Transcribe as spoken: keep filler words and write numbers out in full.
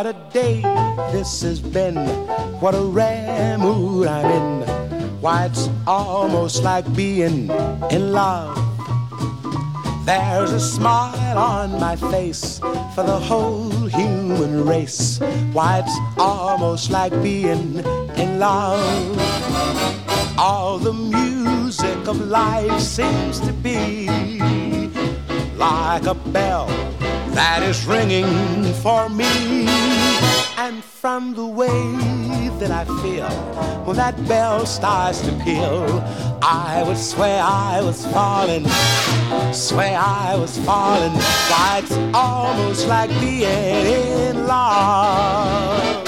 What a day this has been. What a rare mood I'm in. Why, it's almost like being in love. There's a smile on my face for the whole human race. Why, it's almost like being in love. All the music of life seems to be like a bell that is ringing for me. And from the way that I feel when that bell starts to peal, I would swear I was falling, swear I was falling. Why, it's almost like being in love.